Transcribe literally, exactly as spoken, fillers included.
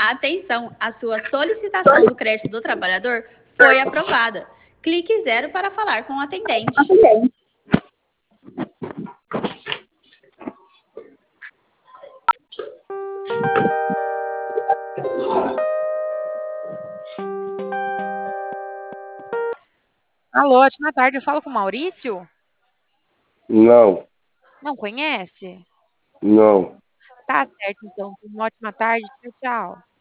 Atenção, a sua solicitação do crédito do trabalhador foi aprovada. Clique zero para falar com o atendente. Alô, ótima tarde. Eu falo com o Maurício? Não, Não conhece? não. Tá certo, então. Uma ótima tarde. Tchau, tchau.